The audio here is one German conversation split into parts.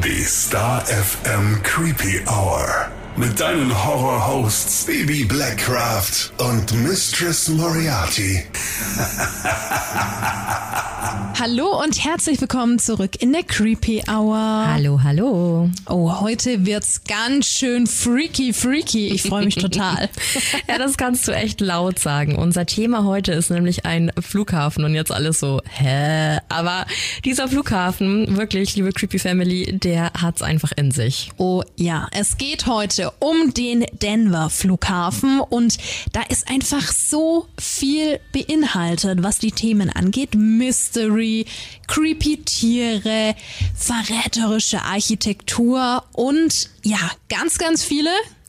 Die Star FM Creepy Hour. Mit deinen Horror-Hosts Baby Blackcraft und Mistress Moriarty. Hallo und herzlich willkommen zurück in der Creepy Hour. Hallo, hallo. Oh, heute wird's ganz schön freaky. Ich freue mich total. Ja, das kannst du echt laut sagen. Unser Thema heute ist nämlich ein Flughafen und jetzt alles so, hä? Aber dieser Flughafen, wirklich, liebe Creepy Family, der hat's einfach in sich. Oh ja, es geht heute um den Denver Flughafen und da ist einfach so viel beinhaltet, was die Themen angeht. Mystery, creepy Tiere, verräterische Architektur und ja, ganz viele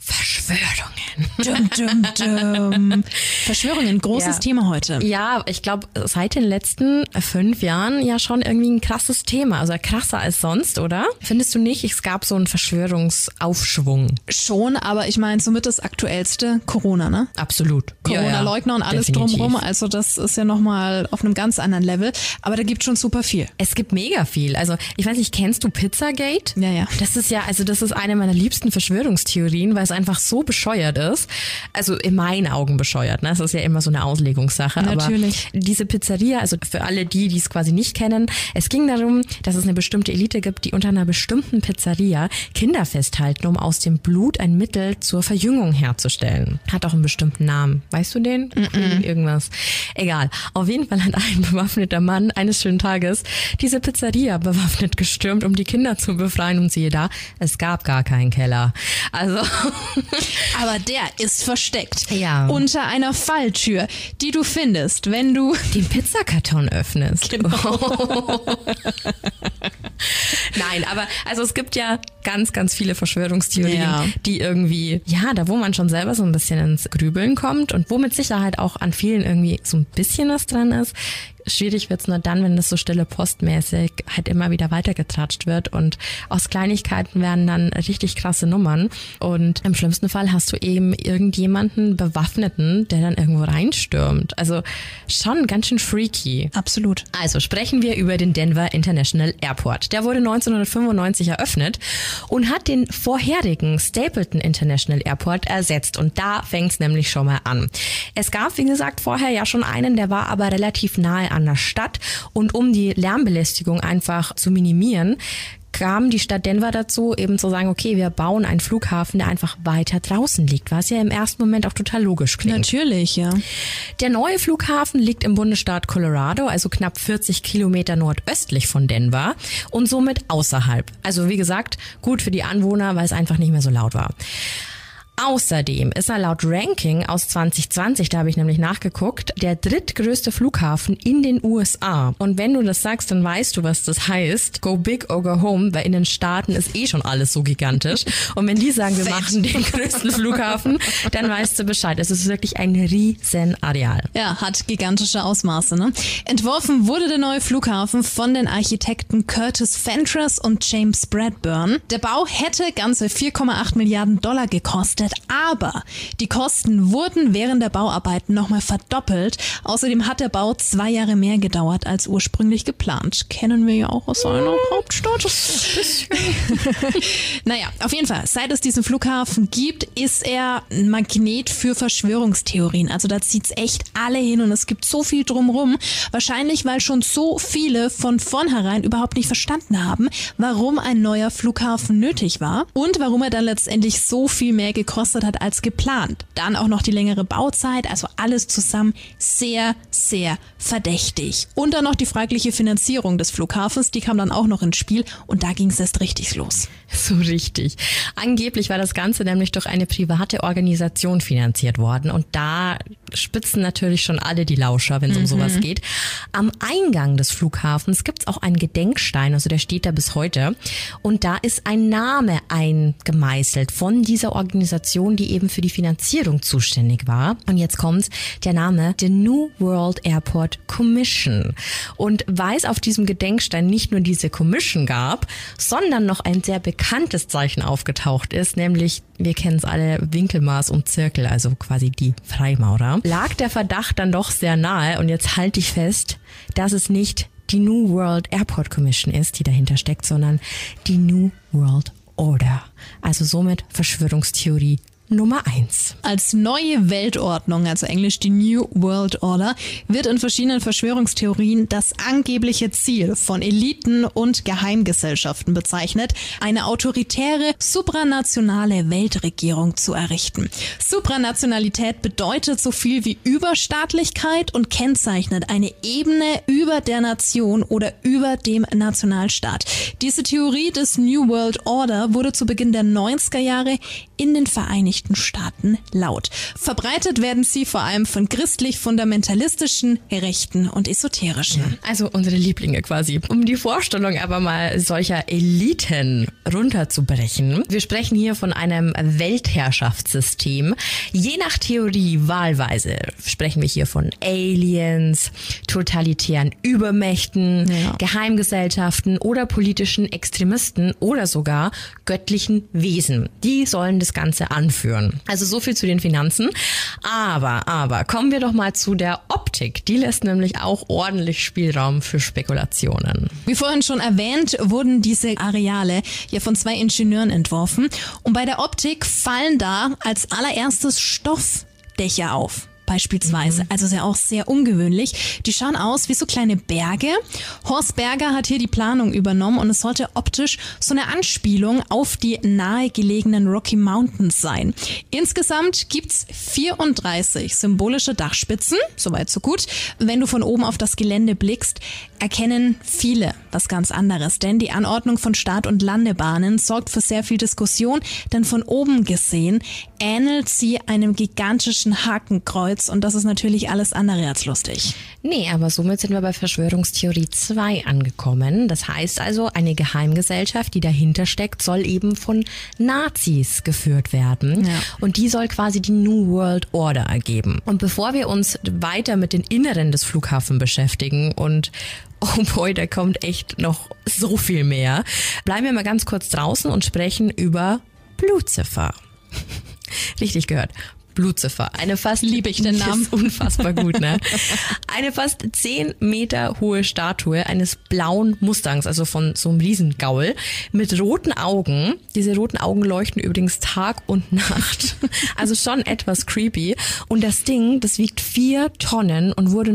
Verschwörungen. Verschwörungen, großes Thema heute. Ja, ich glaube, seit den letzten 5 Jahren ja schon irgendwie ein krasses Thema. Also krasser als sonst, oder? Findest du nicht? Es gab so einen Verschwörungsaufschwung. Schon, aber ich meine, somit das Aktuellste Corona, ne? Absolut. Corona-Leugner und alles definitiv. drumherum. Also das ist ja nochmal auf einem ganz anderen Level. Aber da gibt schon super viel. Es gibt mega viel. Also ich weiß nicht, kennst du Pizzagate? Ja. Das ist eine meiner liebsten Verschwörungstheorien, weil es einfach so bescheuert ist. Also in meinen Augen bescheuert. Ne? Das ist ja immer so eine Auslegungssache. Natürlich. Aber diese Pizzeria, also für alle die es quasi nicht kennen, es ging darum, dass es eine bestimmte Elite gibt, die unter einer bestimmten Pizzeria Kinder festhalten, um aus dem Blut ein Mittel zur Verjüngung herzustellen. Hat auch einen bestimmten Namen. Weißt du den? Irgendwas. Egal. Auf jeden Fall hat ein bewaffneter Mann eines schönen Tages diese Pizzeria bewaffnet gestürmt, um die Kinder zu befreien. Und siehe da, es gab gar keinen Keller. Also Aber der ist versteckt. Ja. Unter einer Falltür, die du findest, wenn du den Pizzakarton öffnest. Genau. Nein, aber also es gibt ja ganz viele Verschwörungstheorien, die irgendwie, ja, da wo man schon selber so ein bisschen ins Grübeln kommt und wo mit Sicherheit auch an vielen irgendwie so ein bisschen was dran ist. Schwierig wird's nur dann, wenn das so stille postmäßig halt immer wieder weitergetratscht wird und aus Kleinigkeiten werden dann richtig krasse Nummern und im schlimmsten Fall hast du eben irgendjemanden Bewaffneten, der dann irgendwo reinstürmt. Also schon ganz schön freaky. Absolut. Also sprechen wir über den Denver International Airport. Der wurde 1995 eröffnet und hat den vorherigen Stapleton International Airport ersetzt und da fängt's nämlich schon mal an. Es gab, wie gesagt, vorher ja schon einen, der war aber relativ nahe an der Stadt und um die Lärmbelästigung einfach zu minimieren, kam die Stadt Denver dazu, eben zu sagen, okay, wir bauen einen Flughafen, der einfach weiter draußen liegt, was ja im ersten Moment auch total logisch klingt. Natürlich, ja. Der neue Flughafen liegt im Bundesstaat Colorado, also knapp 40 Kilometer nordöstlich von Denver und somit außerhalb. Also wie gesagt, gut für die Anwohner, weil es einfach nicht mehr so laut war. Außerdem ist er laut Ranking aus 2020, da habe ich nämlich nachgeguckt, der drittgrößte Flughafen in den USA. Und wenn du das sagst, dann weißt du, was das heißt. Go big or go home, weil in den Staaten ist schon alles so gigantisch. Und wenn die sagen, wir machen den größten Flughafen, dann weißt du Bescheid. Es ist wirklich ein riesen Areal. Ja, hat gigantische Ausmaße, ne? Entworfen wurde der neue Flughafen von den Architekten Curtis Fentress und James Bradburn. Der Bau hätte ganze 4,8 Milliarden Dollar gekostet. Aber die Kosten wurden während der Bauarbeiten nochmal verdoppelt. Außerdem hat der Bau 2 Jahre mehr gedauert als ursprünglich geplant. Kennen wir ja auch aus einer Hauptstadt. Naja, auf jeden Fall, seit es diesen Flughafen gibt, ist er ein Magnet für Verschwörungstheorien. Also da zieht's echt alle hin und es gibt so viel drumrum. Wahrscheinlich, weil schon so viele von vornherein überhaupt nicht verstanden haben, warum ein neuer Flughafen nötig war und warum er dann letztendlich so viel mehr gekostet hat als geplant. Dann auch noch die längere Bauzeit, also alles zusammen sehr verdächtig. Und dann noch die fragliche Finanzierung des Flughafens, die kam dann auch noch ins Spiel und da ging es erst richtig los. So richtig. Angeblich war das Ganze nämlich durch eine private Organisation finanziert worden und da spitzen natürlich schon alle die Lauscher, wenn es um sowas geht. Am Eingang des Flughafens gibt's auch einen Gedenkstein, also der steht da bis heute und da ist ein Name eingemeißelt von dieser Organisation, die eben für die Finanzierung zuständig war. Und jetzt kommt der Name The New World Airport Commission. Und weil es auf diesem Gedenkstein nicht nur diese Commission gab, sondern noch ein sehr bekanntes Zeichen aufgetaucht ist, nämlich, wir kennen es alle, Winkelmaß und Zirkel, also quasi die Freimaurer, lag der Verdacht dann doch sehr nahe und jetzt halte ich fest, dass es nicht die New World Airport Commission ist, die dahinter steckt, sondern die New World Order. Also somit Verschwörungstheorie Nummer 1. Als neue Weltordnung, also englisch die New World Order, wird in verschiedenen Verschwörungstheorien das angebliche Ziel von Eliten und Geheimgesellschaften bezeichnet, eine autoritäre, supranationale Weltregierung zu errichten. Supranationalität bedeutet so viel wie Überstaatlichkeit und kennzeichnet eine Ebene über der Nation oder über dem Nationalstaat. Diese Theorie des New World Order wurde zu Beginn der 90er Jahre in den Vereinigten Staaten laut. Verbreitet werden sie vor allem von christlich-fundamentalistischen, rechten und esoterischen. Also unsere Lieblinge quasi. Um die Vorstellung aber mal solcher Eliten runterzubrechen. Wir sprechen hier von einem Weltherrschaftssystem. Je nach Theorie wahlweise sprechen wir hier von Aliens, totalitären Übermächten, Geheimgesellschaften oder politischen Extremisten oder sogar göttlichen Wesen. Die sollen das Ganze anführen. Also so viel zu den Finanzen. Aber kommen wir doch mal zu der Optik. Die lässt nämlich auch ordentlich Spielraum für Spekulationen. Wie vorhin schon erwähnt, wurden diese Areale ja von 2 Ingenieuren entworfen. Und bei der Optik fallen da als allererstes Stoffdächer auf. Beispielsweise. Also ist ja auch sehr ungewöhnlich. Die schauen aus wie so kleine Berge. Horst Berger hat hier die Planung übernommen und es sollte optisch so eine Anspielung auf die nahegelegenen Rocky Mountains sein. Insgesamt gibt's 34 symbolische Dachspitzen. Soweit so gut. Wenn du von oben auf das Gelände blickst, erkennen viele was ganz anderes. Denn die Anordnung von Start- und Landebahnen sorgt für sehr viel Diskussion. Denn von oben gesehen ähnelt sie einem gigantischen Hakenkreuz. Und das ist natürlich alles andere als lustig. Nee, aber somit sind wir bei Verschwörungstheorie 2 angekommen. Das heißt also, eine Geheimgesellschaft, die dahinter steckt, soll eben von Nazis geführt werden. Ja. Und die soll quasi die New World Order ergeben. Und bevor wir uns weiter mit den Inneren des Flughafens beschäftigen und oh boy, da kommt echt noch so viel mehr, bleiben wir mal ganz kurz draußen und sprechen über Blutziffer. Richtig gehört. Blutziffer. Eine fast, liebe ich den Namen. Ist unfassbar gut, ne? Eine fast 10 Meter hohe Statue eines blauen Mustangs, also von so einem Riesengaul, mit roten Augen. Diese roten Augen leuchten übrigens Tag und Nacht. Also schon etwas creepy. Und das Ding, das wiegt 4 Tonnen und wurde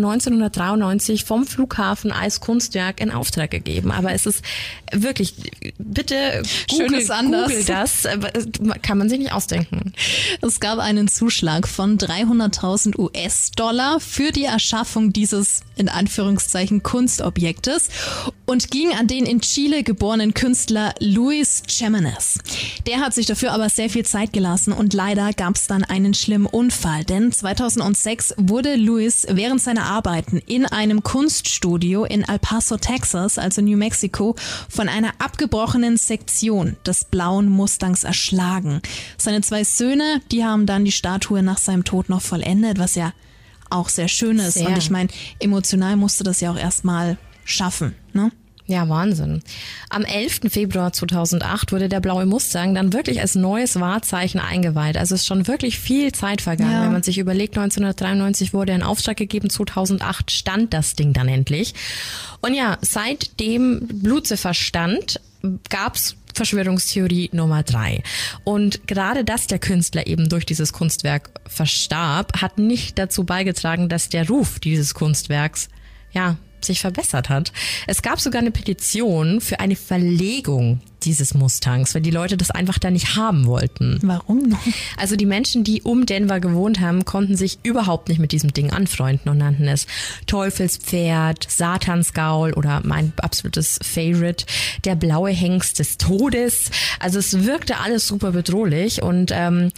1993 vom Flughafen als Kunstwerk in Auftrag gegeben. Aber es ist wirklich, bitte Google das, kann man sich nicht ausdenken. Es gab einen Zuschlag von 300.000 US-Dollar für die Erschaffung dieses, in Anführungszeichen, Kunstobjektes und ging an den in Chile geborenen Künstler Luis Jiménez. Der hat sich dafür aber sehr viel Zeit gelassen und leider gab es dann einen schlimmen Unfall, denn 2006 wurde Luis während seiner Arbeiten in einem Kunststudio in El Paso, Texas, also New Mexico, von einer abgebrochenen Sektion des blauen Mustangs erschlagen. Seine 2 Söhne, die haben dann die Statue nach seinem Tod noch vollendet, was ja auch sehr schön ist. Sehr. Und ich meine, emotional musste das ja auch erstmal schaffen, ne? Ja, Wahnsinn. Am 11. Februar 2008 wurde der blaue Mustang dann wirklich als neues Wahrzeichen eingeweiht. Also ist schon wirklich viel Zeit vergangen. Ja. Wenn man sich überlegt, 1993 wurde ein Auftrag gegeben, 2008 stand das Ding dann endlich. Und ja, seitdem Blutziffer stand, gab's Verschwörungstheorie Nummer 3. Und gerade dass der Künstler eben durch dieses Kunstwerk verstarb, hat nicht dazu beigetragen, dass der Ruf dieses Kunstwerks, sich verbessert hat. Es gab sogar eine Petition für eine Verlegung dieses Mustangs, weil die Leute das einfach da nicht haben wollten. Warum noch? Also die Menschen, die um Denver gewohnt haben, konnten sich überhaupt nicht mit diesem Ding anfreunden und nannten es Teufelspferd, Satansgaul oder mein absolutes Favorite, der blaue Hengst des Todes. Also es wirkte alles super bedrohlich und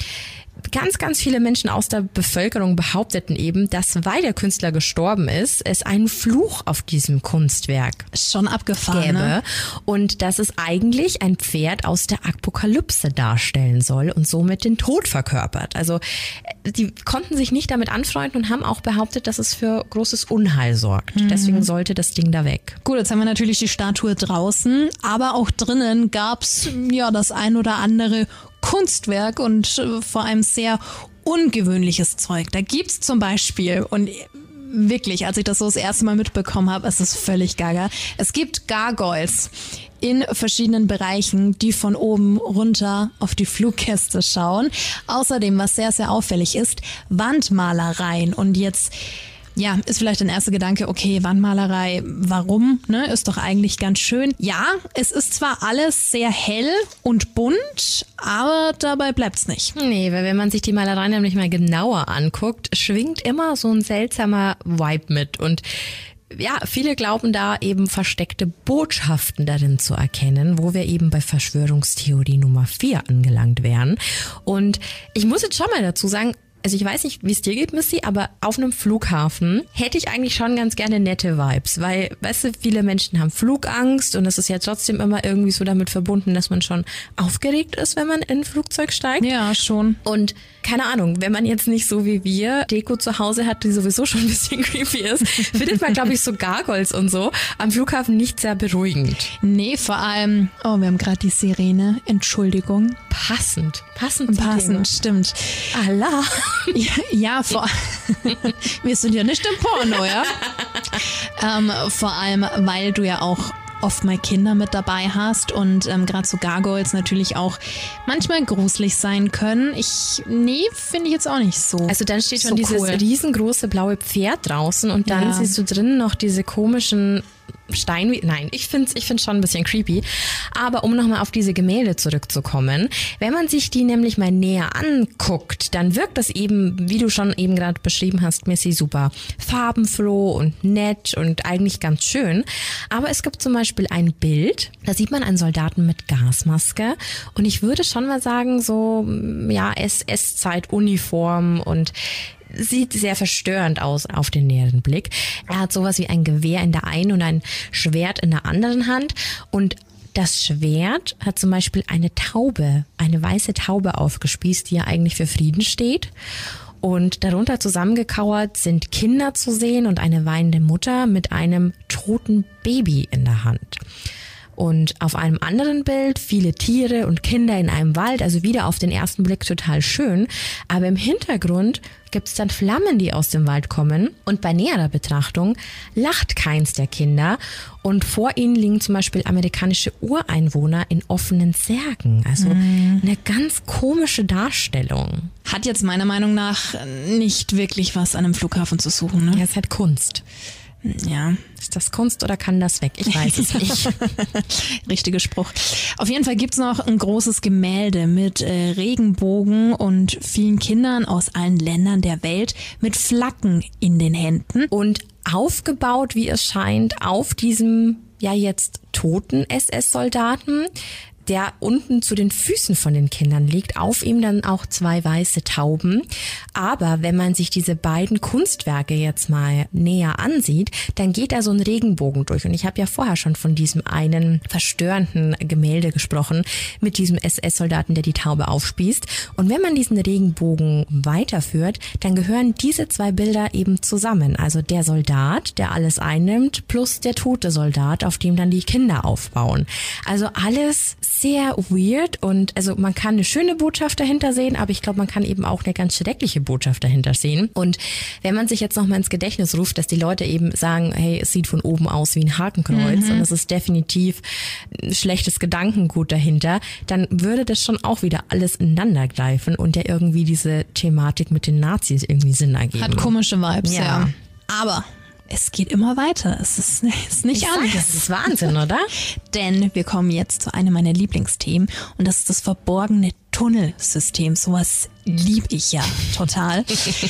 ganz, ganz viele Menschen aus der Bevölkerung behaupteten eben, dass, weil der Künstler gestorben ist, es einen Fluch auf diesem Kunstwerk schon abgefahren gäbe, ne? Und dass es eigentlich ein Pferd aus der Apokalypse darstellen soll und somit den Tod verkörpert. Also die konnten sich nicht damit anfreunden und haben auch behauptet, dass es für großes Unheil sorgt. Deswegen sollte das Ding da weg. Gut, jetzt haben wir natürlich die Statue draußen, aber auch drinnen gab's das ein oder andere Kunstwerk und vor allem sehr ungewöhnliches Zeug. Da gibt's zum Beispiel, und wirklich, als ich das so das erste Mal mitbekommen habe, ist es völlig gaga. Es gibt Gargoyles in verschiedenen Bereichen, die von oben runter auf die Fluggäste schauen. Außerdem, was sehr, sehr auffällig ist, Wandmalereien. Und jetzt ja, ist vielleicht ein erster Gedanke, okay, Wandmalerei, warum? Ne? Ist doch eigentlich ganz schön. Ja, es ist zwar alles sehr hell und bunt, aber dabei bleibt's nicht. Nee, weil wenn man sich die Malerei nämlich mal genauer anguckt, schwingt immer so ein seltsamer Vibe mit. Und ja, viele glauben da eben versteckte Botschaften darin zu erkennen, wo wir eben bei Verschwörungstheorie Nummer 4 angelangt wären. Und ich muss jetzt schon mal dazu sagen, also ich weiß nicht, wie es dir geht, Missy, aber auf einem Flughafen hätte ich eigentlich schon ganz gerne nette Vibes, weil, weißt du, viele Menschen haben Flugangst und es ist ja trotzdem immer irgendwie so damit verbunden, dass man schon aufgeregt ist, wenn man in ein Flugzeug steigt. Ja, schon. Und keine Ahnung, wenn man jetzt nicht so wie wir Deko zu Hause hat, die sowieso schon ein bisschen creepy ist, findet man, glaube ich, so Gargoyles und so am Flughafen nicht sehr beruhigend. Nee, vor allem, oh, wir haben gerade die Sirene, Entschuldigung. Passend zum Thema. Stimmt. Allah. Ja, wir sind ja nicht im Porno, ja? Vor allem, weil du ja auch oft mal Kinder mit dabei hast und gerade so Gargoyles natürlich auch manchmal gruselig sein können. Finde ich jetzt auch nicht so. Also dann steht so schon dieses cool. riesengroße blaue Pferd draußen und dann siehst du drinnen noch diese komischen Nein, ich find's schon ein bisschen creepy. Aber um nochmal auf diese Gemälde zurückzukommen, wenn man sich die nämlich mal näher anguckt, dann wirkt das eben, wie du schon eben gerade beschrieben hast, Missy, super farbenfroh und nett und eigentlich ganz schön. Aber es gibt zum Beispiel ein Bild, da sieht man einen Soldaten mit Gasmaske und ich würde schon mal sagen, so, ja, SS-Zeit-Uniform und sieht sehr verstörend aus auf den näheren Blick. Er hat sowas wie ein Gewehr in der einen und ein Schwert in der anderen Hand und das Schwert hat zum Beispiel eine weiße Taube aufgespießt, die ja eigentlich für Frieden steht. Und darunter zusammengekauert sind Kinder zu sehen und eine weinende Mutter mit einem toten Baby in der Hand. Und auf einem anderen Bild viele Tiere und Kinder in einem Wald, also wieder auf den ersten Blick total schön. Aber im Hintergrund gibt es dann Flammen, die aus dem Wald kommen. Und bei näherer Betrachtung lacht keins der Kinder. Und vor ihnen liegen zum Beispiel amerikanische Ureinwohner in offenen Särgen. Also eine ganz komische Darstellung. Hat jetzt meiner Meinung nach nicht wirklich was an einem Flughafen zu suchen, ne? Ja, es ist halt Kunst. Ja. Ist das Kunst oder kann das weg? Ich weiß es nicht. Richtiger Spruch. Auf jeden Fall gibt's noch ein großes Gemälde mit Regenbogen und vielen Kindern aus allen Ländern der Welt mit Flaggen in den Händen. Und aufgebaut, wie es scheint, auf diesem ja jetzt toten SS-Soldaten, der unten zu den Füßen von den Kindern liegt, auf ihm dann auch 2 weiße Tauben. Aber wenn man sich diese beiden Kunstwerke jetzt mal näher ansieht, dann geht da so ein Regenbogen durch. Und ich habe ja vorher schon von diesem einen verstörenden Gemälde gesprochen, mit diesem SS-Soldaten, der die Taube aufspießt. Und wenn man diesen Regenbogen weiterführt, dann gehören diese 2 Bilder eben zusammen. Also der Soldat, der alles einnimmt, plus der tote Soldat, auf dem dann die Kinder aufbauen. Also alles sehr weird und also man kann eine schöne Botschaft dahinter sehen, aber ich glaube, man kann eben auch eine ganz schreckliche Botschaft dahinter sehen. Und wenn man sich jetzt nochmal ins Gedächtnis ruft, dass die Leute eben sagen, hey, es sieht von oben aus wie ein Hakenkreuz und es ist definitiv ein schlechtes Gedankengut dahinter, dann würde das schon auch wieder alles ineinander greifen und ja irgendwie diese Thematik mit den Nazis irgendwie Sinn ergeben. Hat komische Vibes, ja. Aber es geht immer weiter. Es ist nicht anders. Das ist Wahnsinn, oder? Denn wir kommen jetzt zu einem meiner Lieblingsthemen und das ist das verborgene Tunnelsystem. Sowas liebe ich ja total.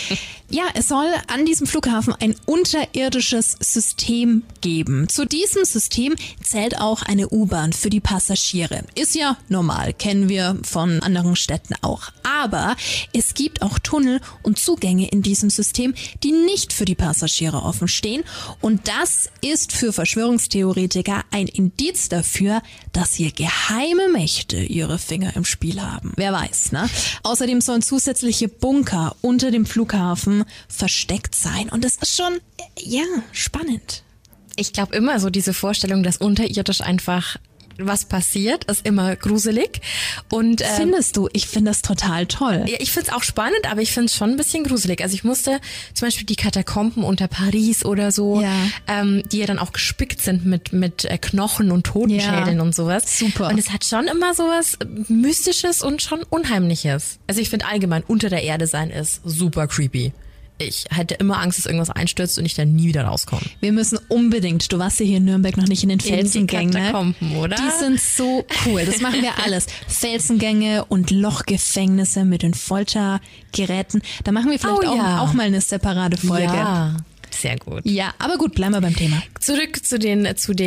Ja, es soll an diesem Flughafen ein unterirdisches System geben. Zu diesem System zählt auch eine U-Bahn für die Passagiere. Ist ja normal, kennen wir von anderen Städten auch. Aber es gibt auch Tunnel und Zugänge in diesem System, die nicht für die Passagiere offen stehen. Und das ist für Verschwörungstheoretiker ein Indiz dafür, dass hier geheime Mächte ihre Finger im Spiel haben. Wer weiß, ne? Außerdem sollen zusätzliche Bunker unter dem Flughafen versteckt sein. Und das ist schon, ja, spannend. Ich glaube immer so diese Vorstellung, dass unterirdisch einfach was passiert, ist immer gruselig. Und Findest du? Ich finde das total toll. ja, ich find's auch spannend, aber ich find's schon ein bisschen gruselig. Also ich musste zum Beispiel die Katakomben unter Paris oder so, die ja dann auch gespickt sind mit Knochen und Totenschädeln und sowas. Super. Und es hat schon immer sowas Mystisches und schon Unheimliches. Also ich finde allgemein, unter der Erde sein ist super creepy. Ich hätte immer Angst, dass irgendwas einstürzt und ich dann nie wieder rauskomme. Wir müssen unbedingt, du warst ja hier in Nürnberg noch nicht in den Felsengängen, die Katakomben, oder? Die sind so cool, das machen wir alles. Felsengänge und Lochgefängnisse mit den Foltergeräten. Da machen wir vielleicht auch mal eine separate Folge. Ja, sehr gut. Ja, aber gut, bleiben wir beim Thema. Zurück zu den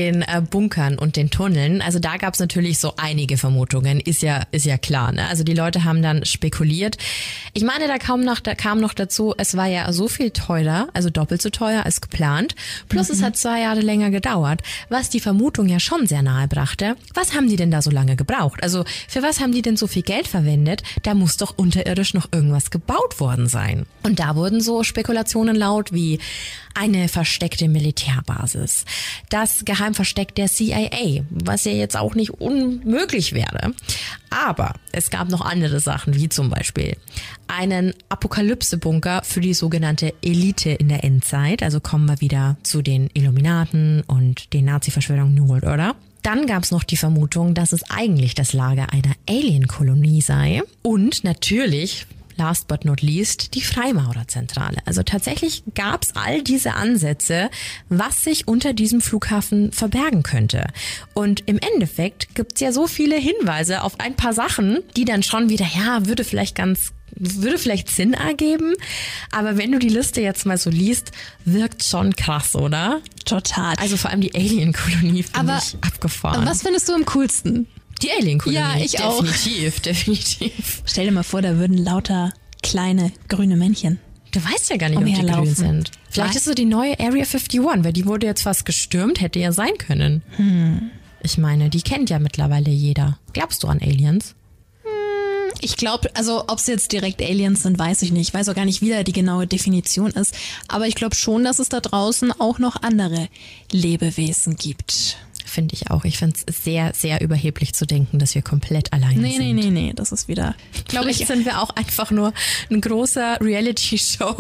Bunkern und den Tunneln. Also da gab es natürlich so einige Vermutungen, ist ja klar. Ne? Also die Leute haben dann spekuliert. Ich meine, da kam noch dazu, es war ja so viel teurer, also doppelt so teuer als geplant. Plus es hat 2 Jahre länger gedauert, was die Vermutung ja schon sehr nahe brachte. Was haben die denn da so lange gebraucht? Also für was haben die denn so viel Geld verwendet? Da muss doch unterirdisch noch irgendwas gebaut worden sein. Und da wurden so Spekulationen laut wie eine versteckte Militärbasis, das Geheimversteck der CIA, was ja jetzt auch nicht unmöglich wäre. Aber es gab noch andere Sachen, wie zum Beispiel einen Apokalypse-Bunker für die sogenannte Elite in der Endzeit. Also kommen wir wieder zu den Illuminaten und den Nazi-Verschwörungen New World Order. Dann gab es noch die Vermutung, dass es eigentlich das Lager einer Alien-Kolonie sei. Und natürlich, last but not least, die Freimaurerzentrale. Also tatsächlich gab es all diese Ansätze, was sich unter diesem Flughafen verbergen könnte. Und im Endeffekt gibt es ja so viele Hinweise auf ein paar Sachen, die dann schon wieder, würde vielleicht Sinn ergeben. Aber wenn du die Liste jetzt mal so liest, wirkt schon krass, oder? Total. Also vor allem die Alien-Kolonie finde ich abgefahren. Was findest du am coolsten? Die Alien-Kolonie. Ja, ich auch. Definitiv. Stell dir mal vor, da würden lauter kleine grüne Männchen. Du weißt ja gar nicht, ob die grün sind. Vielleicht ist so die neue Area 51, weil die wurde jetzt fast gestürmt, hätte ja sein können. Ich meine, die kennt ja mittlerweile jeder. Glaubst du an Aliens? Ich glaube, also ob es jetzt direkt Aliens sind, weiß ich nicht. Ich weiß auch gar nicht, wie da die genaue Definition ist. Aber ich glaube schon, dass es da draußen auch noch andere Lebewesen gibt. Finde ich auch. Ich finde es sehr, sehr überheblich zu denken, dass wir komplett alleine sind. Nee. Das ist wieder, glaube ich, sind wir auch einfach nur ein großer Reality-Show.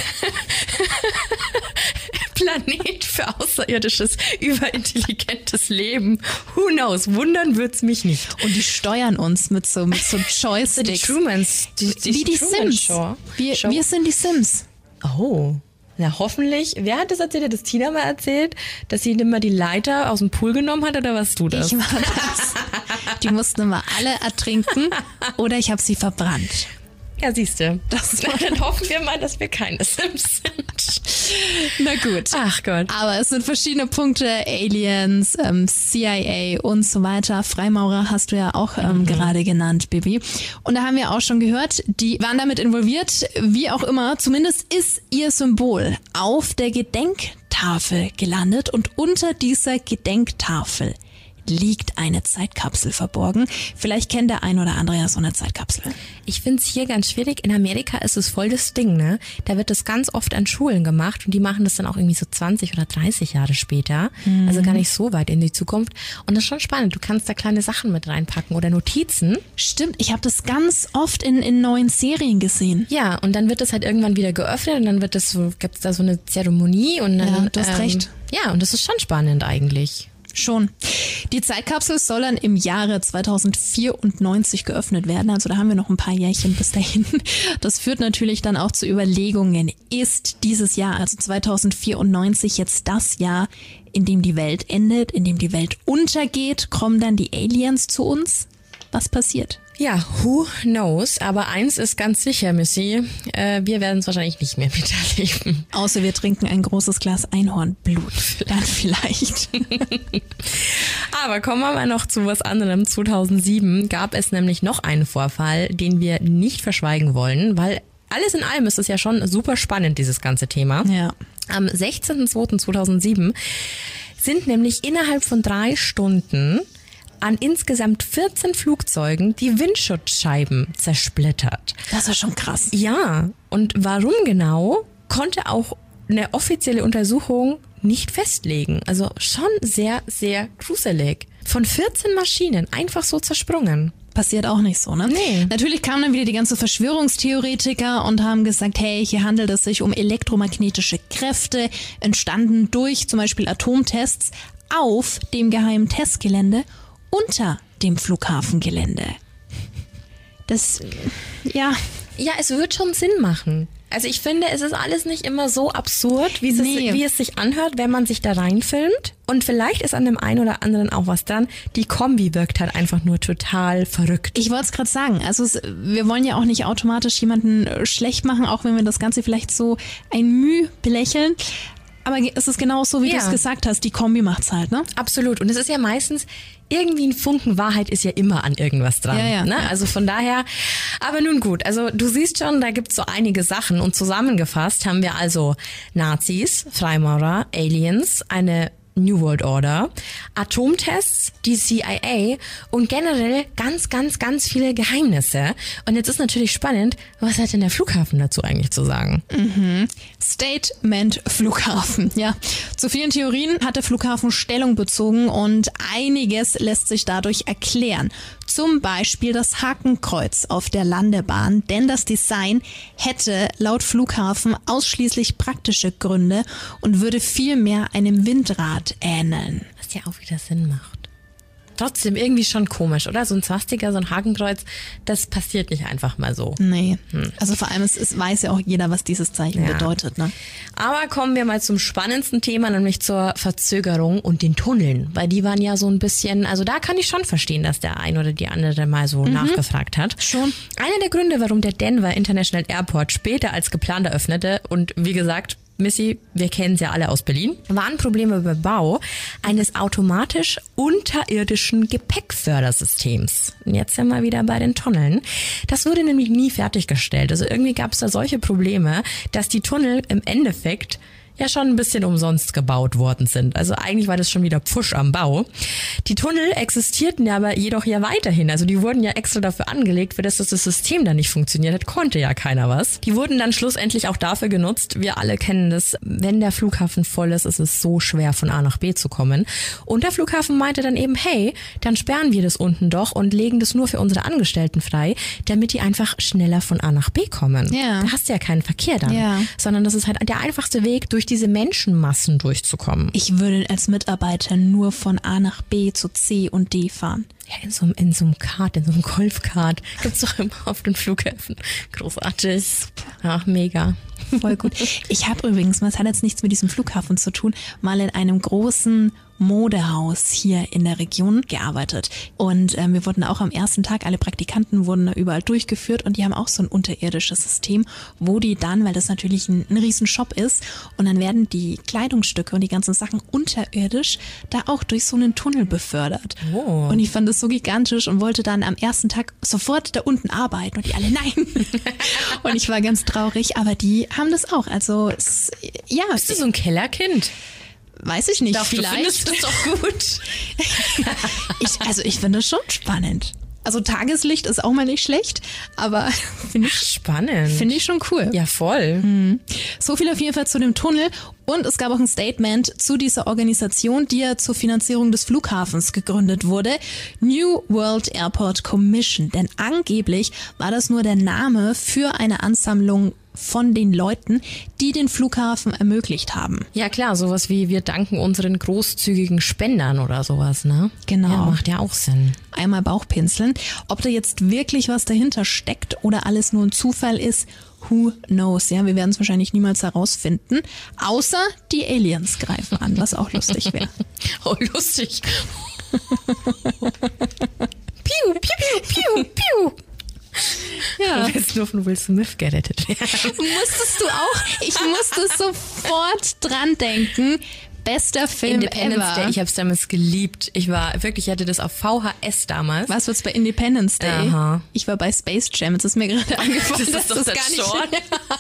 Planet für außerirdisches, überintelligentes Leben. Who knows? Wundern wird's mich nicht. Und die steuern uns mit so Joysticks. Die Trumans. Wie die Sims. Show. Wir sind die Sims. Oh. Na, hoffentlich. Wer hat das erzählt? Hat das Tina mal erzählt, dass sie immer die Leiter aus dem Pool genommen hat, oder warst du das? Ich war das. Die mussten immer alle ertrinken oder ich habe sie verbrannt. Ja, siehste. Dann hoffen wir mal, dass wir keine Sims sind. Na gut. Ach Gott. Aber es sind verschiedene Punkte, Aliens, CIA und so weiter. Freimaurer hast du ja auch gerade genannt, Bibi. Und da haben wir auch schon gehört, die waren damit involviert, wie auch immer. Zumindest ist ihr Symbol auf der Gedenktafel gelandet und unter dieser Gedenktafel liegt eine Zeitkapsel verborgen. Vielleicht kennt der ein oder andere ja so eine Zeitkapsel. Ich finde es hier ganz schwierig. In Amerika ist es voll das Ding, ne? Da wird das ganz oft an Schulen gemacht und die machen das dann auch irgendwie so 20 oder 30 Jahre später. Also gar nicht so weit in die Zukunft. Und das ist schon spannend. Du kannst da kleine Sachen mit reinpacken oder Notizen. Stimmt, ich habe das ganz oft in neuen Serien gesehen. Ja, und dann wird das halt irgendwann wieder geöffnet und dann gibt's da so eine Zeremonie und dann. Ja, du hast recht. Ja, und das ist schon spannend eigentlich. Schon. Die Zeitkapsel soll dann im Jahre 2094 geöffnet werden. Also da haben wir noch ein paar Jährchen bis dahin. Das führt natürlich dann auch zu Überlegungen. Ist dieses Jahr, also 2094, jetzt das Jahr, in dem die Welt endet, in dem die Welt untergeht? Kommen dann die Aliens zu uns? Was passiert? Ja, who knows? Aber eins ist ganz sicher, Missy. Wir werden es wahrscheinlich nicht mehr miterleben. Außer wir trinken ein großes Glas Einhornblut. Dann vielleicht. Aber kommen wir mal noch zu was anderem. 2007 gab es nämlich noch einen Vorfall, den wir nicht verschweigen wollen, weil alles in allem ist es ja schon super spannend, dieses ganze Thema. Ja. Am 16.02.2007 sind nämlich innerhalb von 3 Stunden an insgesamt 14 Flugzeugen die Windschutzscheiben zersplittert. Das ist schon krass. Ja, und warum genau, konnte auch eine offizielle Untersuchung nicht festlegen. Also schon sehr, sehr gruselig. Von 14 Maschinen einfach so zersprungen. Passiert auch nicht so, ne? Nee. Natürlich kamen dann wieder die ganzen Verschwörungstheoretiker und haben gesagt, hey, hier handelt es sich um elektromagnetische Kräfte, entstanden durch zum Beispiel Atomtests auf dem geheimen Testgelände unter dem Flughafengelände. Das, ja. Ja, es wird schon Sinn machen. Also ich finde, es ist alles nicht immer so absurd, wie es sich anhört, wenn man sich da reinfilmt. Und vielleicht ist an dem einen oder anderen auch was dran. Die Kombi wirkt halt einfach nur total verrückt. Ich wollte es gerade sagen, also wir wollen ja auch nicht automatisch jemanden schlecht machen, auch wenn wir das Ganze vielleicht so ein Mühe belächeln. Aber es ist genau so, wie du es gesagt hast, die Kombi macht's halt, ne? Absolut. Und es ist ja meistens, irgendwie ein Funken Wahrheit ist ja immer an irgendwas dran. Ne? Also von daher, aber nun gut, also du siehst schon, da gibt's so einige Sachen. Und zusammengefasst haben wir also Nazis, Freimaurer, Aliens, eine New World Order, Atomtests, die CIA und generell ganz, ganz, ganz viele Geheimnisse. Und jetzt ist natürlich spannend, was hat denn der Flughafen dazu eigentlich zu sagen? Statement Flughafen, ja. Zu vielen Theorien hat der Flughafen Stellung bezogen und einiges lässt sich dadurch erklären. Zum Beispiel das Hakenkreuz auf der Landebahn, denn das Design hätte laut Flughafen ausschließlich praktische Gründe und würde viel mehr einem Windrad ähneln. Was ja auch wieder Sinn macht. Trotzdem irgendwie schon komisch, oder? So ein Swastika, so ein Hakenkreuz, das passiert nicht einfach mal so. Nee, also vor allem, es weiß ja auch jeder, was dieses Zeichen bedeutet, ne? Aber kommen wir mal zum spannendsten Thema, nämlich zur Verzögerung und den Tunneln. Weil die waren ja so ein bisschen, also da kann ich schon verstehen, dass der ein oder die andere mal so nachgefragt hat. Schon. Einer der Gründe, warum der Denver International Airport später als geplant eröffnete und wie gesagt, Missy, wir kennen es ja alle aus Berlin, waren Probleme beim Bau eines automatisch unterirdischen Gepäckfördersystems. Und jetzt sind wir wieder bei den Tunneln. Das wurde nämlich nie fertiggestellt. Also irgendwie gab es da solche Probleme, dass die Tunnel im Endeffekt ja schon ein bisschen umsonst gebaut worden sind. Also eigentlich war das schon wieder Pfusch am Bau. Die Tunnel existierten ja aber jedoch ja weiterhin. Also die wurden ja extra dafür angelegt, für das System da nicht funktioniert hat, konnte ja keiner was. Die wurden dann schlussendlich auch dafür genutzt. Wir alle kennen das, wenn der Flughafen voll ist, ist es so schwer von A nach B zu kommen. Und der Flughafen meinte dann eben, hey, dann sperren wir das unten doch und legen das nur für unsere Angestellten frei, damit die einfach schneller von A nach B kommen. Ja. Da hast du ja keinen Verkehr dann, sondern das ist halt der einfachste Weg, durch diese Menschenmassen durchzukommen. Ich würde als Mitarbeiter nur von A nach B zu C und D fahren. Ja, in so einem Kart, in so einem Golfkart. Gibt's doch immer auf den Flughäfen. Großartig. Ja, mega. Voll gut. Ich habe übrigens, das hat jetzt nichts mit diesem Flughafen zu tun, mal in einem großen Modehaus hier in der Region gearbeitet. Und wir wurden auch am ersten Tag, alle Praktikanten wurden da überall durchgeführt und die haben auch so ein unterirdisches System, wo die dann, weil das natürlich ein riesen Shop ist, und dann werden die Kleidungsstücke und die ganzen Sachen unterirdisch da auch durch so einen Tunnel befördert. Oh. Und ich fand das so gigantisch und wollte dann am ersten Tag sofort da unten arbeiten und die alle nein. Und ich war ganz traurig, aber die haben das auch. Also ja. Bist du so ein Kellerkind? Weiß ich nicht, Doch, vielleicht. Du findest das doch gut. Ich finde es schon spannend. Also Tageslicht ist auch mal nicht schlecht, aber finde ich schon cool. Ja, voll. So viel auf jeden Fall zu dem Tunnel. Und es gab auch ein Statement zu dieser Organisation, die ja zur Finanzierung des Flughafens gegründet wurde. New World Airport Commission. Denn angeblich war das nur der Name für eine Ansammlung von den Leuten, die den Flughafen ermöglicht haben. Ja klar, sowas wie wir danken unseren großzügigen Spendern oder sowas, ne? Genau. Ja, macht ja auch Sinn. Einmal Bauchpinseln. Ob da jetzt wirklich was dahinter steckt oder alles nur ein Zufall ist, who knows? Ja, wir werden es wahrscheinlich niemals herausfinden. Außer die Aliens greifen an, was auch lustig wäre. Oh, lustig. Piu, piu, piu, piu, piu. Ja. Du willst nur von Will Smith gerettet werden. Musstest du auch? Ich musste sofort dran denken. Bester Film Independence ever. Day, ich habe es damals geliebt. Ich hatte das auf VHS damals. Was wird's bei Independence Day? Aha. Ich war bei Space Jam, jetzt ist mir gerade eingefallen, Das ist doch das der gar nicht... Short.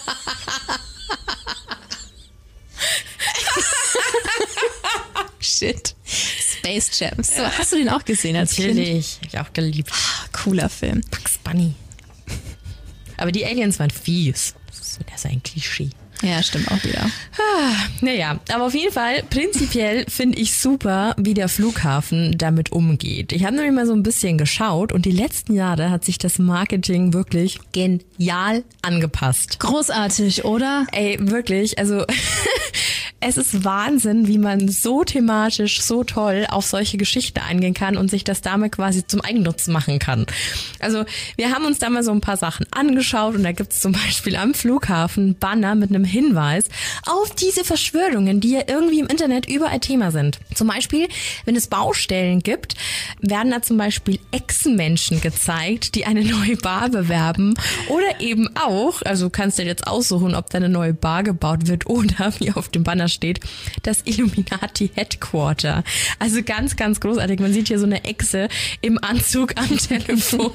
Shit. Space Jam. So, hast du den auch gesehen als Kind? Natürlich, ich auch geliebt. Cooler Film. Bugs Bunny. Aber die Aliens waren fies. Das ist ein Klischee. Ja, stimmt auch wieder. Naja, aber auf jeden Fall, prinzipiell finde ich super, wie der Flughafen damit umgeht. Ich habe nämlich mal so ein bisschen geschaut und die letzten Jahre hat sich das Marketing wirklich genial angepasst. Großartig, oder? Ey, wirklich, also es ist Wahnsinn, wie man so thematisch, so toll auf solche Geschichten eingehen kann und sich das damit quasi zum Eigennutz machen kann. Also wir haben uns da mal so ein paar Sachen angeschaut und da gibt es zum Beispiel am Flughafen Banner mit einem Hinweis auf diese Verschwörungen, die ja irgendwie im Internet überall Thema sind. Zum Beispiel, wenn es Baustellen gibt, werden da zum Beispiel Echsenmenschen gezeigt, die eine neue Bar bewerben oder eben auch, also kannst du jetzt aussuchen, ob da eine neue Bar gebaut wird oder wie auf dem Banner steht, das Illuminati Headquarter. Also ganz, ganz großartig. Man sieht hier so eine Echse im Anzug am Telefon.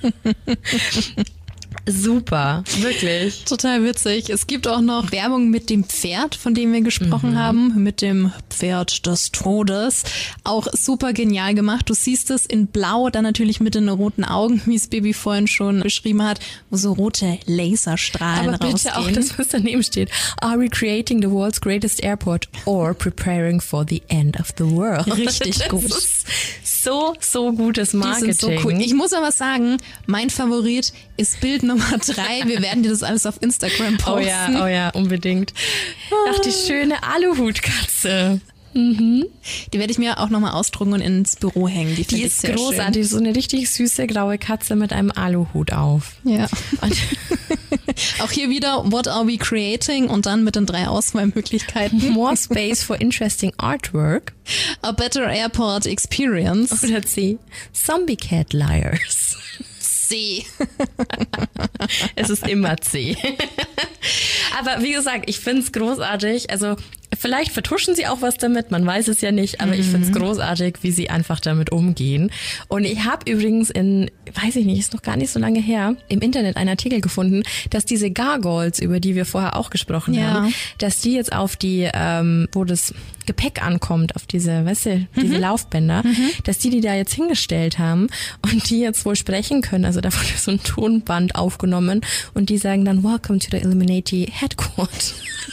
Super, wirklich. Total witzig. Es gibt auch noch Werbung mit dem Pferd, von dem wir gesprochen haben, mit dem Pferd des Todes. Auch super genial gemacht. Du siehst es in Blau, dann natürlich mit den roten Augen, wie es Baby vorhin schon beschrieben hat, wo so rote Laserstrahlen rausgehen. Aber bitte auch das, was daneben steht. Are we creating the world's greatest airport or preparing for the end of the world? Richtig gut. So gutes Marketing. Die sind so cool. Ich muss aber sagen, mein Favorit ist Bild Nummer 3. Wir werden dir das alles auf Instagram posten. Oh ja, unbedingt. Ach, die schöne Aluhutkatze. Mhm. Die werde ich mir auch nochmal ausdrucken und ins Büro hängen. Die ist großartig. So eine richtig süße graue Katze mit einem Aluhut auf. Ja. Und auch hier wieder, what are we creating? Und dann mit den 3 Auswahlmöglichkeiten. More space for interesting artwork. A better airport experience. Oder C. Zombie Cat Liars. C. Es ist immer C. Aber wie gesagt, ich finde es großartig. Also vielleicht vertuschen sie auch was damit, man weiß es ja nicht, aber ich finde es großartig, wie sie einfach damit umgehen. Und ich habe übrigens weiß ich nicht, ist noch gar nicht so lange her, im Internet einen Artikel gefunden, dass diese Gargoyles, über die wir vorher auch gesprochen haben, dass die jetzt auf die, wo das Gepäck ankommt, auf diese, weißt du, diese Laufbänder, dass die da jetzt hingestellt haben und die jetzt wohl sprechen können. Also da wurde so ein Tonband aufgenommen und die sagen dann, welcome to the Illuminati Headquarters.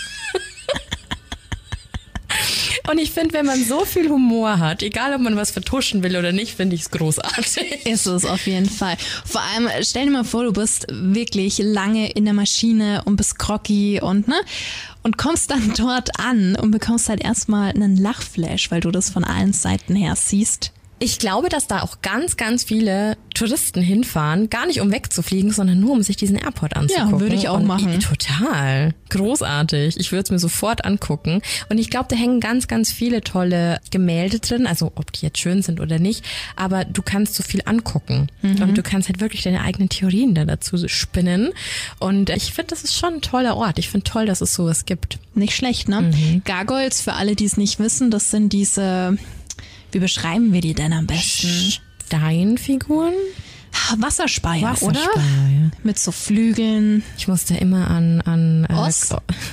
Und ich finde, wenn man so viel Humor hat, egal ob man was vertuschen will oder nicht, finde ich es großartig. Ist es auf jeden Fall. Vor allem, stell dir mal vor, du bist wirklich lange in der Maschine und bist groggy und kommst dann dort an und bekommst halt erstmal einen Lachflash, weil du das von allen Seiten her siehst. Ich glaube, dass da auch ganz, ganz viele Touristen hinfahren, gar nicht um wegzufliegen, sondern nur um sich diesen Airport anzugucken. Ja, würde ich auch machen. Total. Großartig. Ich würde es mir sofort angucken. Und ich glaube, da hängen ganz, ganz viele tolle Gemälde drin, also ob die jetzt schön sind oder nicht, aber du kannst so viel angucken. Und du kannst halt wirklich deine eigenen Theorien da dazu spinnen. Und ich finde, das ist schon ein toller Ort. Ich finde toll, dass es sowas gibt. Nicht schlecht, ne? Gargoyles, für alle, die es nicht wissen, das sind diese... Wie beschreiben wir die denn am besten? Steinfiguren? Wasserspeier, oder? Ja. Mit so Flügeln. Ich musste immer an Oz?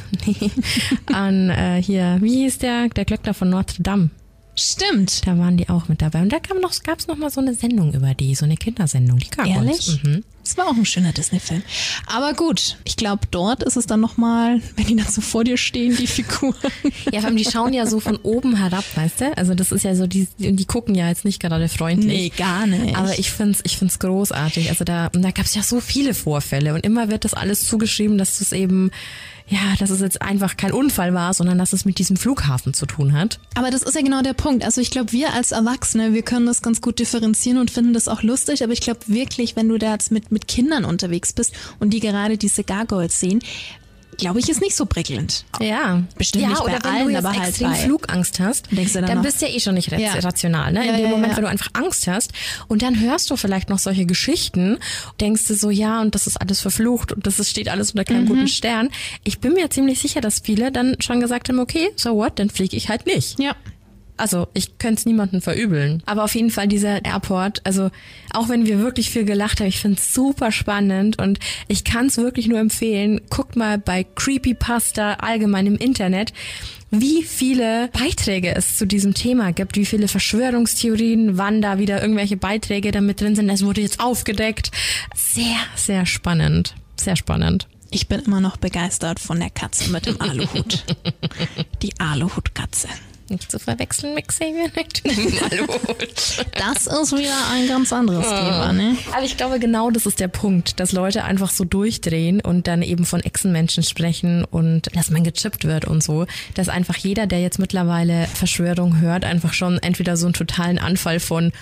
Hier, wie hieß der Glöckner von Notre Dame? Stimmt. Da waren die auch mit dabei. Und da gab's noch mal so eine Sendung über die, so eine Kindersendung. Die gab Ehrlich? Das war auch ein schöner Disney-Film. Aber gut, ich glaube, dort ist es dann nochmal, wenn die dann so vor dir stehen, die Figuren. Ja, vor allem, die schauen ja so von oben herab, weißt du? Also das ist ja so, die gucken ja jetzt nicht gerade freundlich. Nee, gar nicht. Aber ich find's großartig. Also da gab's ja so viele Vorfälle und immer wird das alles zugeschrieben, dass das eben... Ja, dass es jetzt einfach kein Unfall war, sondern dass es mit diesem Flughafen zu tun hat. Aber das ist ja genau der Punkt. Also ich glaube, wir als Erwachsene, wir können das ganz gut differenzieren und finden das auch lustig. Aber ich glaube wirklich, wenn du da jetzt mit Kindern unterwegs bist und die gerade diese Gargoyles sehen, glaube ich, ist nicht so prickelnd. Ja, bestimmt nicht bei allen, wenn du jetzt aber halt extrem bei Flugangst hast, dann bist du ja eh schon nicht rational. Ne? In dem Moment, wenn du einfach Angst hast und dann hörst du vielleicht noch solche Geschichten, denkst du so, ja, und das ist alles verflucht und das steht alles unter keinem guten Stern. Ich bin mir ziemlich sicher, dass viele dann schon gesagt haben, okay, so what, dann fliege ich halt nicht. Ja. Also ich könnte es niemandem verübeln. Aber auf jeden Fall dieser Airport, also auch wenn wir wirklich viel gelacht haben, ich finde es super spannend und ich kann es wirklich nur empfehlen. Guckt mal bei Creepypasta allgemein im Internet, wie viele Beiträge es zu diesem Thema gibt, wie viele Verschwörungstheorien, wann da wieder irgendwelche Beiträge damit drin sind. Es wurde jetzt aufgedeckt. Sehr, sehr spannend. Sehr spannend. Ich bin immer noch begeistert von der Katze mit dem Aluhut. Die Aluhutkatze. Nicht zu verwechseln mit Xavier Naidoo mit dem Aluhut. Das ist wieder ein ganz anderes Thema, ne? Aber ich glaube, genau das ist der Punkt, dass Leute einfach so durchdrehen und dann eben von Echsenmenschen sprechen und dass man gechippt wird und so. Dass einfach jeder, der jetzt mittlerweile Verschwörung hört, einfach schon entweder so einen totalen Anfall von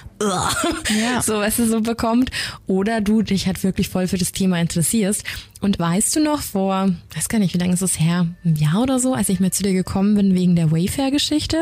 so, weißt du, so bekommt, oder du dich halt wirklich voll für das Thema interessierst. Und weißt du noch vor, weiß gar nicht, wie lange ist es her, ein Jahr oder so, als ich mal zu dir gekommen bin wegen der Wayfair-Geschichte?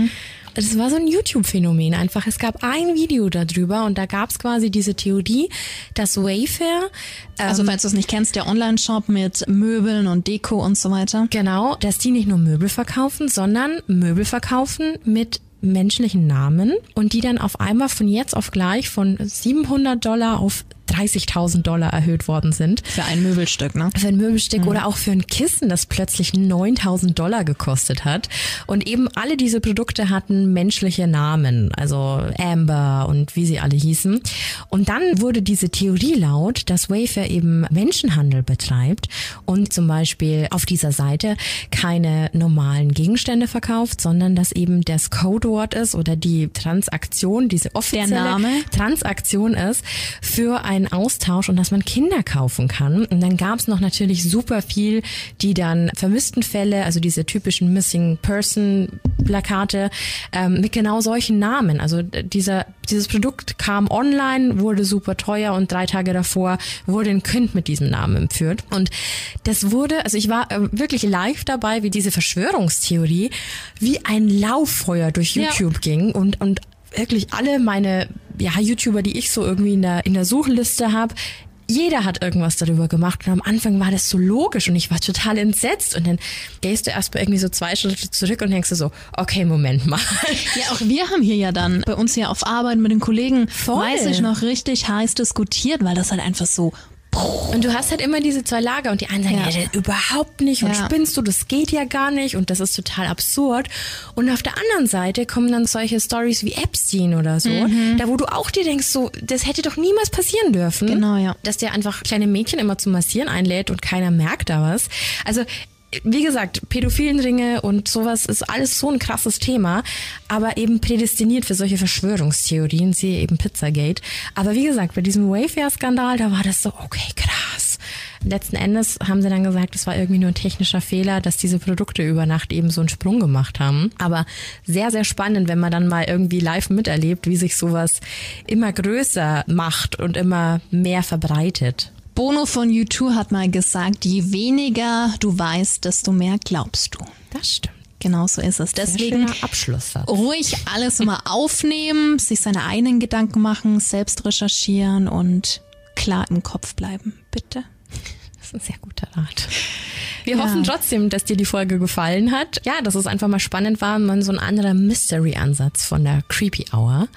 Das war so ein YouTube-Phänomen einfach. Es gab ein Video darüber und da gab es quasi diese Theorie, dass Wayfair... Also falls du es nicht kennst, der Online-Shop mit Möbeln und Deko und so weiter. Genau, dass die nicht nur Möbel verkaufen, sondern Möbel verkaufen mit menschlichen Namen und die dann auf einmal von jetzt auf gleich von $700 auf $30.000 erhöht worden sind. Für ein Möbelstück, ne? Für ein Möbelstück oder auch für ein Kissen, das plötzlich $9.000 gekostet hat. Und eben alle diese Produkte hatten menschliche Namen, also Amber und wie sie alle hießen. Und dann wurde diese Theorie laut, dass Wayfair eben Menschenhandel betreibt und zum Beispiel auf dieser Seite keine normalen Gegenstände verkauft, sondern dass eben das Codewort ist oder die Transaktion, diese offizielle Transaktion ist für einen Austausch und dass man Kinder kaufen kann. Und dann gab es noch natürlich super viel, die dann vermissten Fälle, also diese typischen Missing Person Plakate mit genau solchen Namen. Also dieses Produkt kam online, wurde super teuer und 3 Tage davor wurde ein Kind mit diesem Namen entführt. Und das wurde, also ich war wirklich live dabei, wie diese Verschwörungstheorie wie ein Lauffeuer durch YouTube ging und wirklich alle meine YouTuber, die ich so irgendwie in der Suchliste habe, jeder hat irgendwas darüber gemacht und am Anfang war das so logisch und ich war total entsetzt und dann gehst du erstmal irgendwie so 2 Schritte zurück und denkst du so, okay, Moment mal. Ja, auch wir haben hier ja dann bei uns hier auf Arbeit mit den Kollegen, weiß ich noch, richtig heiß diskutiert, weil das halt einfach so... Und du hast halt immer diese 2 Lager und die einen sagen, ja, überhaupt nicht und spinnst du, das geht ja gar nicht und das ist total absurd. Und auf der anderen Seite kommen dann solche Stories wie Epstein oder so, da wo du auch dir denkst, so, das hätte doch niemals passieren dürfen. Genau, ja. Dass der einfach kleine Mädchen immer zum Massieren einlädt und keiner merkt da was. Also wie gesagt, pädophilen Ringe und sowas ist alles so ein krasses Thema, aber eben prädestiniert für solche Verschwörungstheorien, siehe eben Pizzagate. Aber wie gesagt, bei diesem Wayfair-Skandal, da war das so, okay, krass. Letzten Endes haben sie dann gesagt, es war irgendwie nur ein technischer Fehler, dass diese Produkte über Nacht eben so einen Sprung gemacht haben. Aber sehr, sehr spannend, wenn man dann mal irgendwie live miterlebt, wie sich sowas immer größer macht und immer mehr verbreitet. Bono von U2 hat mal gesagt, je weniger du weißt, desto mehr glaubst du. Das stimmt. Genau so ist es. Deswegen Abschlusssatz. Ruhig alles mal aufnehmen, sich seine eigenen Gedanken machen, selbst recherchieren und klar im Kopf bleiben. Bitte. Das ist ein sehr guter Rat. Wir hoffen trotzdem, dass dir die Folge gefallen hat. Ja, dass es einfach mal spannend war, mal so ein anderer Mystery-Ansatz von der Creepy Hour.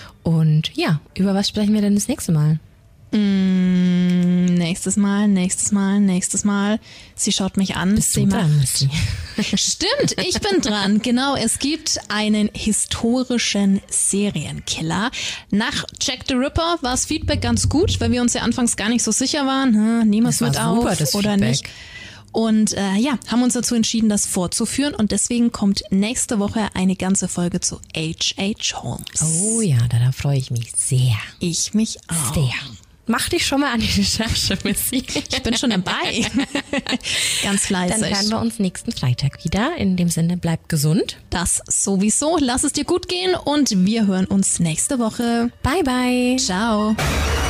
Und ja, über was sprechen wir denn das nächste Mal? Nächstes Mal. Sie schaut mich an. Bist du dran, Missy? Stimmt, ich bin dran. Genau, es gibt einen historischen Serienkiller. Nach Jack the Ripper war das Feedback ganz gut, weil wir uns ja anfangs gar nicht so sicher waren. Nehmen wir es mit auf oder Feedback. nicht. Und haben uns dazu entschieden, das fortzuführen. Und deswegen kommt nächste Woche eine ganze Folge zu H.H. Holmes. Oh ja, da freue ich mich sehr. Ich mich auch. Sehr. Mach dich schon mal an die Recherche, Missy. Ich bin schon dabei. Ganz fleißig. Dann hören wir uns nächsten Freitag wieder. In dem Sinne, bleib gesund. Das sowieso. Lass es dir gut gehen und wir hören uns nächste Woche. Bye, bye. Ciao.